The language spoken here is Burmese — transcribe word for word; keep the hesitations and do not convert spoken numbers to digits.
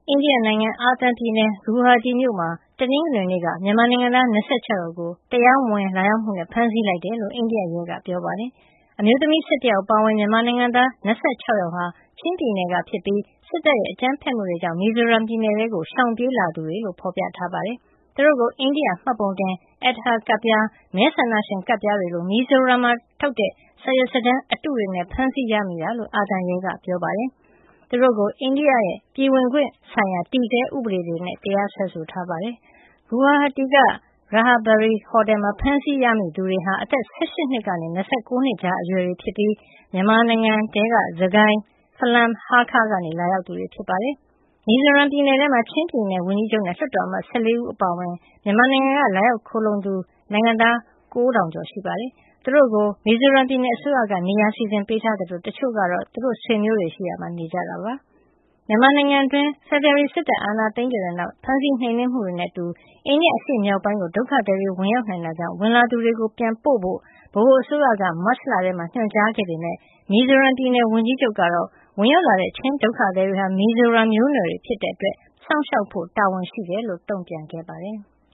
အိန္ဒိယနိုင်ငံအာသံပြည်နယ် ဂူဝါဟာတီမြို့မှာတနင်္ဂနွေနေ့ကမြန်မာနိုင်ငံသား၂၆ယောက်ကိုတရားမဝင်လာရောက်မှုနဲ့ဖမ်းဆီးလိုက်တယ်လို့အိန္ဒိယရဲကပြောပါတယ်။အမျိုးသမီး၁၁ယောက်အပါအဝင်မြန်မာနိုင်ငံသား၂၆ယောက်ဟာချင်းပြည်နယ်ကဖြစ်ပြီးစစ်တပ်ရဲ့အကြမ်းဖက်မှုတွေကြောင့်မီဇိုရမ်ပြည်နယ်ထဲကိုရှောင်ပြေးလာသူတွေလို့ဖေါ်ပြထားပါတယ်။သူတို့ကိုအိန္ဒိယမှတ်ပုံတင် Aadhaar ကဒ်ပြား၊မဲဆန္ဒရှင်ကဒ်ပြားတွေလိုမီဇိုရမ်မှာထုတ်တဲ့စာရွက်စာတမ်းအတုတွေနဲ့ဖမ်းဆီးရမိတာလို့အာသံရဲကပြောပါတယ်။သူတို့ကိုအိန္ဒိယရဲ့ပြည်ဝင်ခွင့်ဆိုင်ရာတည်ဆဲဥပဒေတွေနဲ့တရားစွဲဆိုထားပါတယ်။ဂူဝါဟာတီက Rahabari ဟိုတယ်မှာဖမ်းဆီးရမိသူတွေဟာအသက်၁၈နှစ်ကနေ၂၉နှစ်ကြားအရွယ်တွေဖြစ်ပြီးမြန်မာနိုင်ငံထဲကစကိုင်း၊ဖလမ်း၊ဟားခါးကနေလာရောက်သူတွေဖြစ်ပါတယ်။မီဇိုရမ်ပြည်နယ်ထဲမှာချင်းပြည်နယ်ဝန်ကြီးချုပ်နဲ့လွှတ်တော်အမတ်၁၄ဦးအပါအဝင်မြန်မာနိုင်ငံကလာရောက်ခိုလှုံသူနိုင်ငံသားကိုးထောင်ကျော်ရှိပါတယ်။သူတို့ကိုမီဇိုရမ်ပြည်နယ်အစိုးရကနေရာစီစဉ်ပေးထားသလိုတချို့ကတော့သူတို့ဆွေမျိုးတွေရှိရာမှာနေကြတာပါ။မြန်မာနိုင်ငံတွင်းဖေဖေါ်ဝါရီစစ်တပ်အာဏာသိမ်းခဲ့တဲ့နောက်ဖမ်းဆီးနှိမ်နင်းမှုတွေနဲ့အတူအိန္ဒိယအရှေ့မြောက်ပိုင်းကိုဒုက္ခသည်တွေဝင်ရောက်နိုင်တာကြောင့်ဝင်လာသူတွေကိုပြန်ပို့ဖို့ဗဟိုအစိုးရကမတ်လထဲမှာညွှန်ကြားခဲ့ပေမယ့်မီဇိုရမ်ပြည်နယ်ဝန်ကြီးချုပ်ကတော့ဝင်ရောက်လာတဲ့ချင်းဒုက္ခသည်တွေဟာမီဇိုရမ်မျိုးနွယ်တွေဖြစ်တဲ့အတွက်စောင့်ရှောက်ဖို့တာဝန်ရှိတယ်လို့တုံ့ပြန်ခဲ့ပါတယ်။